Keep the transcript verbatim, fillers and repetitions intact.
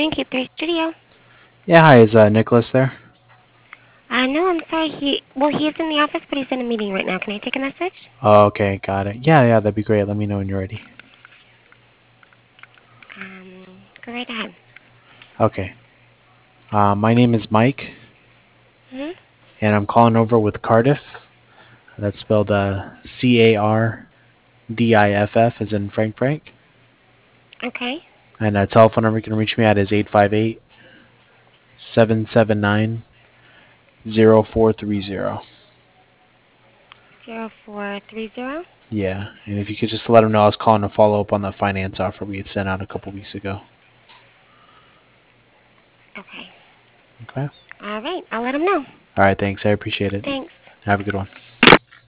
afternoon, Q three Studio. Yeah, hi, is uh, Nicholas there? Uh, no, I'm sorry. He well, he is in the office, but he's in a meeting right now. Can I take a message? Oh, okay, got it. Yeah, yeah, that'd be great. Let me know when you're ready. Um, go right ahead. Okay. Uh, my name is Mike, Hmm. and I'm calling over with Cardiff. That's spelled uh, C A R D I F F, as in Frank Frank. Okay. And a telephone number you can reach me at is eight five eight, seven seven nine, zero four three zero. Zero four three zero. Yeah, and if you could just let him know I was calling to follow up on the finance offer we had sent out a couple weeks ago. Okay. Okay? All right. I'll let him know. All right, thanks. I appreciate it. Thanks. Have a good one.